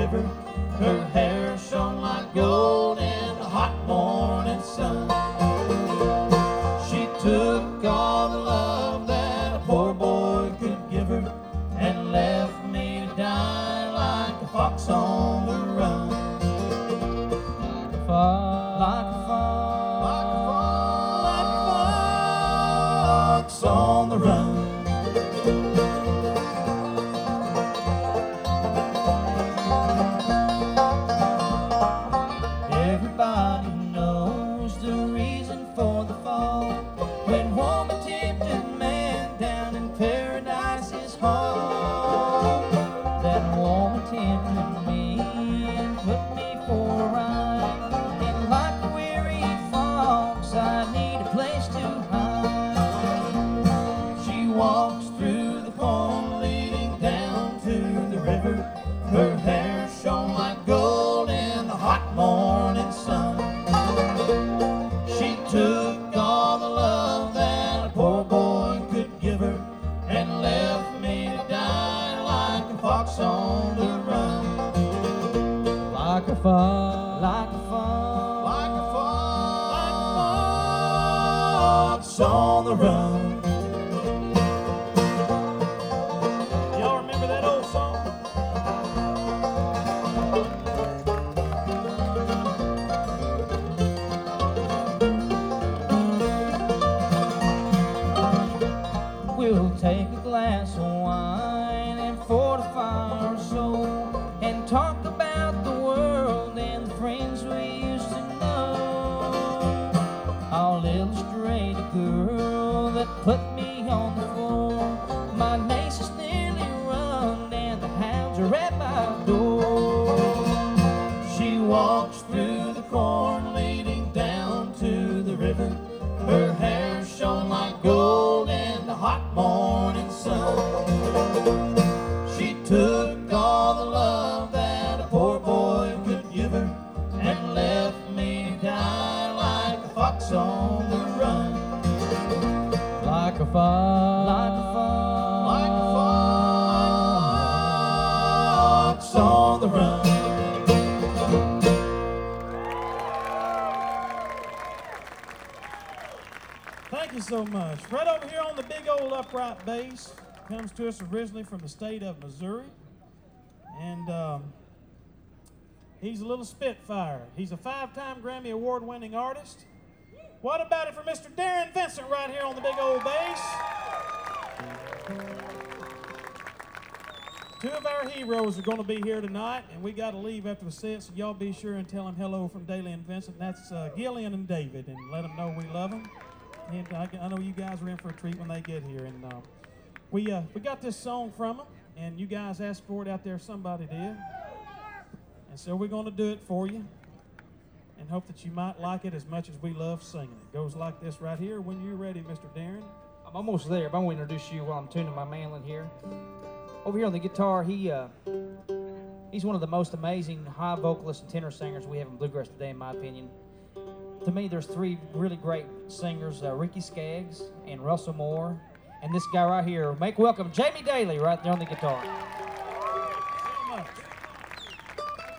give her. Her hair shone like gold in the hot morning sun. She took all the love that a poor boy could give her and left me to die like a fox on the run. Like a fox, like a fox, like a fox, like a fox on the run. Everybody knows the reason for the fall. When woman tempted man down in paradise's hall. That woman tempted me and put me for a ride. And like a weary fox, I need a place to hide. She walks through the corn leading down to the river. Her hair shone like gold in the hot morning sun. She took all the love that a poor boy could give her and left me to die like a fox on the run. Like a fox, like a fox, like a fox, like a fox on the run. Y'all remember that old song? We'll take a glass of wine and fortify our soul and talk about the world and the friends we used to know. I'll illustrate a girl that put me on the floor. My lace is nearly run and the hounds are at my door. She walks through the corn leading down to the river. Her hair shone like gold in the hot morning sun. She took all the love that a poor boy could give her and left me to die like a fox on the run. Like a fox, like a fox, like a fox on the run. Thank you so much. Right over here on the big old upright bass, comes to us originally from the state of Missouri. And he's a little spitfire. He's a 5-time Grammy Award-winning artist. What about it for Mr. Darren Vincent right here on the big old bass? Two of our heroes are going to be here tonight, and we got to leave after the set, so y'all be sure and tell them hello from Daly and Vincent. That's Gillian and David, and let them know we love them. And I know you guys are in for a treat when they get here. And we got this song from them, and you guys asked for it out there. Somebody did. And so we're going to do it for you and hope that you might like it as much as we love singing it. It goes like this right here. When you're ready, Mr. Darren. I'm almost there, but I'm going to introduce you while I'm tuning my mandolin here. Over here on the guitar, he's one of the most amazing high vocalists and tenor singers we have in bluegrass today, in my opinion. To me, there's three really great singers, Ricky Skaggs and Russell Moore, and this guy right here. Make welcome Jamie Daly right there on the guitar.